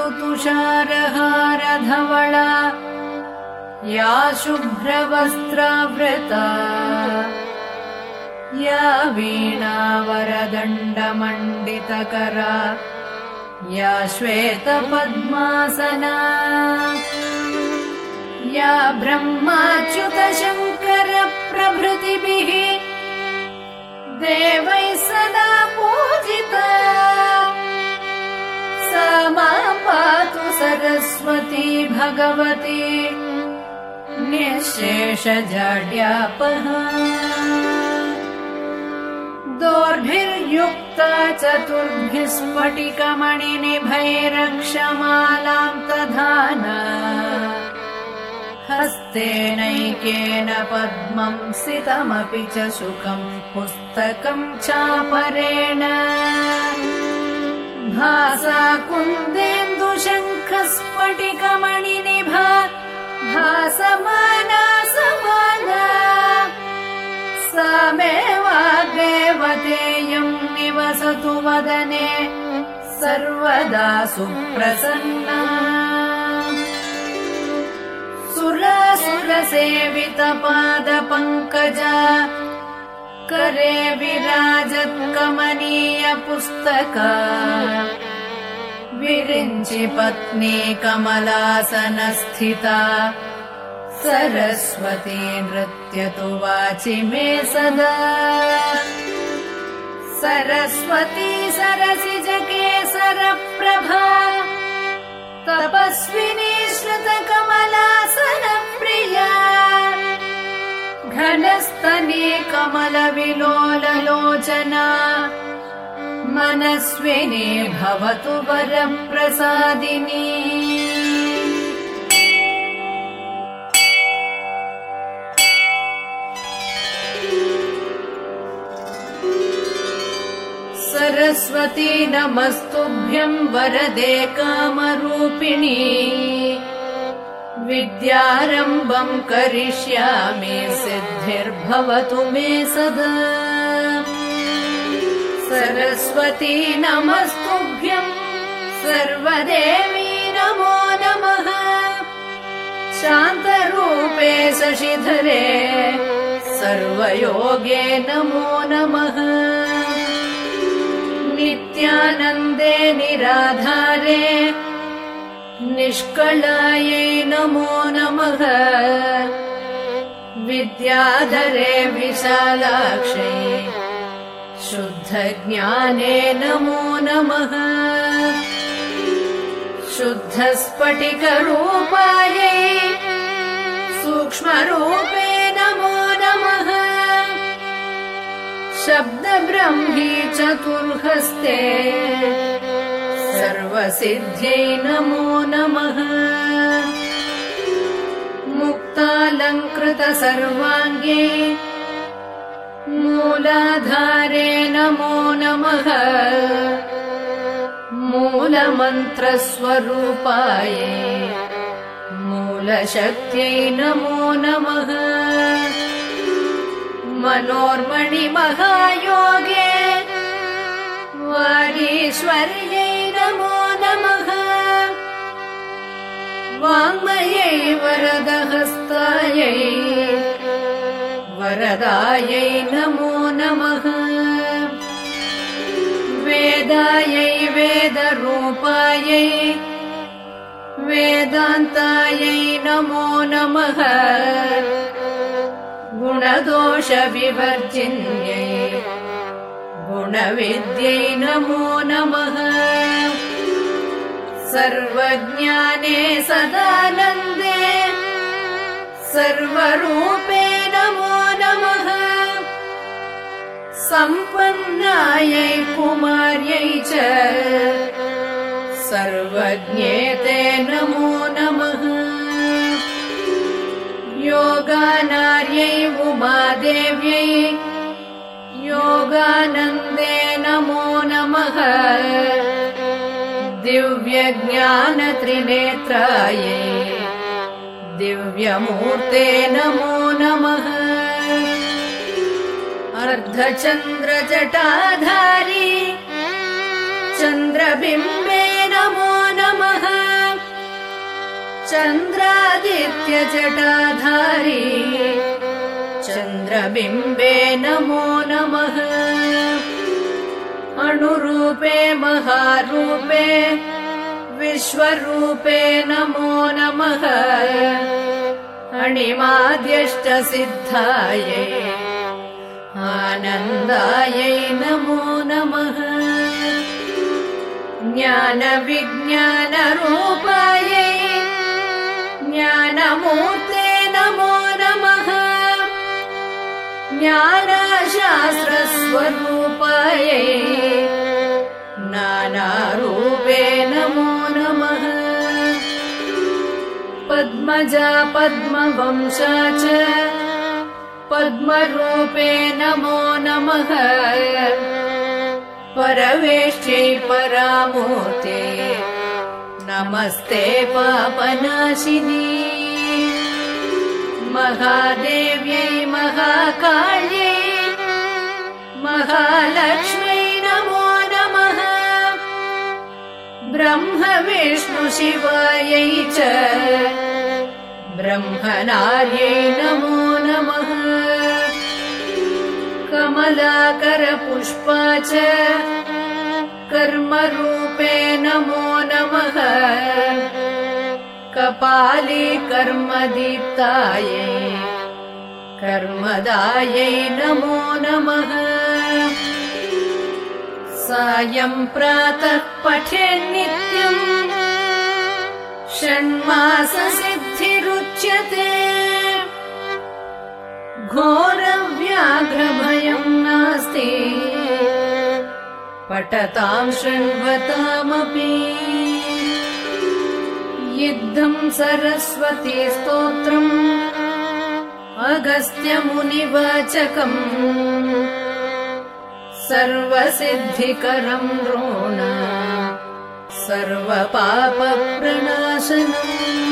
तुषारहारधवला या शुभ्रवस्त्रावृता या वीणावरदण्डमण्डितकरा या श्वेतपद्मासना या ब्रह्माच्युतशङ्करप्रभृतिभिः देवैः सदा पूजिता सा मां पातु सरस्वती भगवती निःशेषजाड्यापहा दोर्भिर्युक्ता चतुर्भिः स्फटिकमणिनिभैरक्षमालां दधाना हस्तेनैकेन पद्मं सितमपि च सुखं पुस्तकं चापरेण भासा कुन्देन्दुशङ्खस्फटिकमणिनिभा भासमाना समाना सा मे वाग्देवतेयं निवसतु वदने सर्वदा सुप्रसन्ना सुरसेवितपादपङ्कजा करे विराजत्कमनीयपुस्तका विरिञ्चि पत्नी कमलासनस्थिता सरस्वती नृत्यतु वाचि मे सदा सरस्वती सरसिजकेसरप्रभा तपस्विनी श्रुतकमलासनप्रिया घनस्तनी कमलविलोललोचना मनस्विनी भवतु वरप्रसादिनी सरस्वती नमस्तुभ्यं वरदे कामरूपिणी विद्यारम्भं करिष्यामि सिद्धिर्भवतु मे सदा सरस्वती नमस्तुभ्यं सर्वदेवी नमो नमः शान्तरूपे शशिधरे सर्वयोगे नमो नमः नित्यानन्दे निराधारे निष्कलायै नमो नमः विद्याधरे विशालाक्षै शुद्धज्ञाने नमो नमः शुद्धस्फटिकरूपायै सूक्ष्मरूपे नमो नमः शब्दब्रह्मी चतुर्हस्ते सर्वसिद्ध्यै नमो नमः मुक्तालङ्कृतसर्वाङ्गे मूलाधारे नमो नमः मूलमन्त्रस्वरूपायै मूलशक्त्यै नमो नमः मनोर्मणिमहायोगे वागीश्वर्यै नमो नमः वाङ्मयै वरदहस्तायै वरदायै नमो नमः वेदायै वेदरूपायै वेदान्तायै नमो नमः गुणदोषविवर्जिन्यै गुणविद्यै नमो नमः सर्वज्ञाने सदानन्दे सर्वरूपे नमो नमः सम्पन्नायै कुमार्यै च सर्वज्ञेते नमो नमः योगानार्यै उमादेव्यै योगानन्दे नमो नमः दिव्यज्ञानत्रिनेत्रायै दिव्यमूर्ते नमो नमः अर्धचन्द्रजटाधारी चन्द्रबिम्बे नमो नमः नमः चन्द्रादित्यजटाधारी चन्द्रबिम्बे नमो नमः अणुरूपे महारूपे विश्वरूपे नमो नमः अणिमाद्यष्टसिद्धायै आनन्दायै नमो नमः ज्ञानविज्ञानरूपायै ज्ञानमूर्ते नमो नमः ज्ञानशास्त्रस्वरूपायै नानारूपे नमो नमः पद्मजा पद्मवंशा च पद्मरूपे नमो नमः परवेष्ट्यै परामूर्ते नमस्ते पापनाशिनी महादेव्यै महाकाल्यै महालक्ष्म्यै नमो नमः ब्रह्म विष्णु शिवायै च ब्रह्मणार्यै नमो नमः कमलाकरपुष्पा च कर्मरूपे नमो नमः कपाली कर्मदीप्तायै कर्मदायै नमो नमः सायं प्रातः पठेन्नित्यम् षण्माससिद्धिरुच्यते घोरव्याघ्रभयं नास्ति पठतां शृण्वतामपि इद्धं सरस्वती स्तोत्रम् अगस्त्यमुनिवाचकम् सर्वसिद्धिकरं नृणाम् सर्वपापप्रणाशनम्